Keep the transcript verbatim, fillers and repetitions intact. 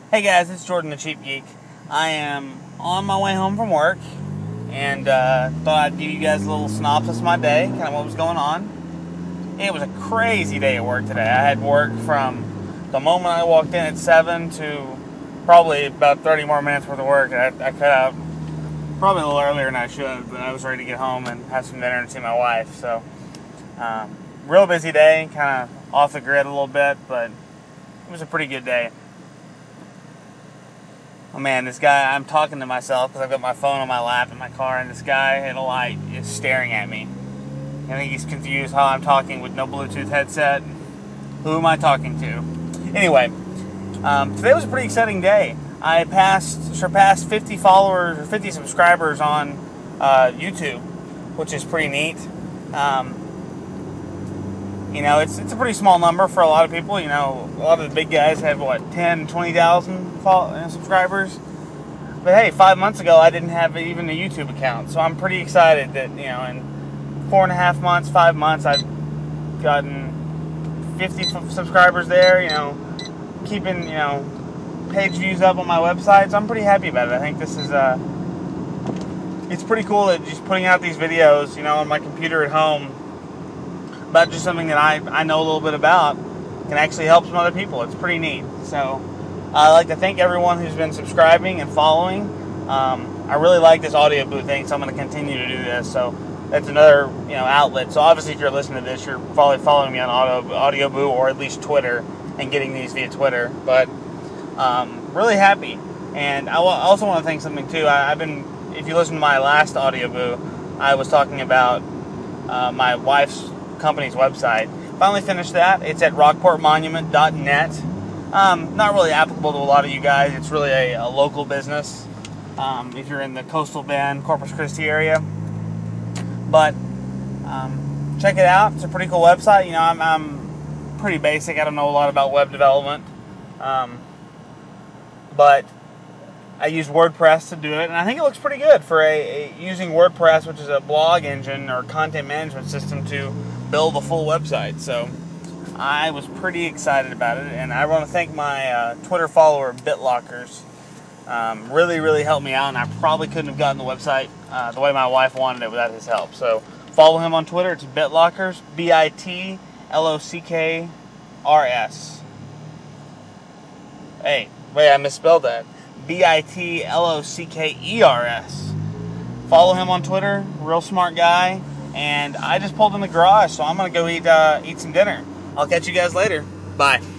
Hey guys, it's Jordan the Cheap Geek. I am on my way home from work and uh, thought I'd give you guys a little synopsis of my day, kind of what was going on. It was a crazy day at work today. I had work from the moment I walked in at seven to probably about thirty more minutes worth of work. I, I cut out probably a little earlier than I should, but I was ready to get home and have some dinner and see my wife. So, um, real busy day, kind of off the grid a little bit, but it was a pretty good day. Oh man, this guy, I'm talking to myself because I've got my phone on my lap in my car, and this guy at a light is staring at me. I think he's confused how I'm talking with no Bluetooth headset. Who am I talking to? Anyway, um, today was a pretty exciting day. I passed, surpassed fifty followers or fifty subscribers on uh, YouTube, which is pretty neat. Um, you know, it's it's a pretty small number for a lot of people. You know, a lot of the big guys have what ten, twenty thousand subscribers. But hey, five months ago I didn't have even a YouTube account, so I'm pretty excited that, you know, in four and a half months, five months, I've gotten fifty subscribers there. You know, keeping, you know, page views up on my website, so I'm pretty happy about it. I think this is uh, it's pretty cool that just putting out these videos, you know, on my computer at home about just something that I I know a little bit about can actually help some other people. It's pretty neat. So I'd like to thank everyone who's been subscribing and following. Um, I really like this audio boo thing, so I'm going to continue to do this. So that's another, you know, outlet. So obviously, if you're listening to this, you're probably following me on audio, audio boo or at least Twitter and getting these via Twitter. But um, really happy. And I also want to thank something too. I, I've been, if you listen to my last audio boo, I was talking about uh, my wife's company's website. Finally finished that. It's at rockport monument dot net. Um, not really applicable to a lot of you guys. It's really a, a local business um, if you're in the Coastal Bend, Corpus Christi area. But um, check it out. It's a pretty cool website. You know, I'm, I'm pretty basic. I don't know a lot about web development. Um, but I use WordPress to do it, and I think it looks pretty good for a, a using WordPress, which is a blog engine or content management system, to build a full website. So I was pretty excited about it, and I want to thank my uh, Twitter follower, BitLockers. Um, really, really helped me out, and I probably couldn't have gotten the website uh, the way my wife wanted it without his help. So follow him on Twitter. It's BitLockers, B I T L O C K R S. Hey, wait, I misspelled that. B I T L O C K E R S. Follow him on Twitter. Real smart guy. And I just pulled in the garage, so I'm going to go eat uh, eat some dinner. I'll catch you guys later. Bye.